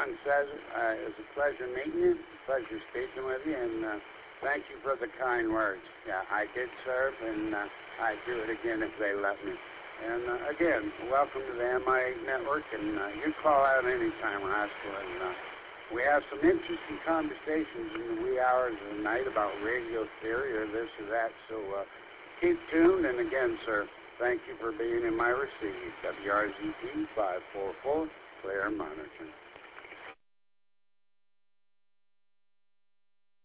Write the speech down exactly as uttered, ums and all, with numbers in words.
everyone says it. Uh, it was a pleasure meeting you, pleasure speaking with you, and uh, thank you for the kind words. Yeah, I did serve, and uh, I'd do it again if they let me. And uh, again, welcome to the M I eight Network, and uh, you call out anytime, Rascal. And uh, we have some interesting conversations in the wee hours of the night about radio theory or this or that, so uh, keep tuned. And again, sir, thank you for being in my receive. W R Z T five four four, Claire Monitoring.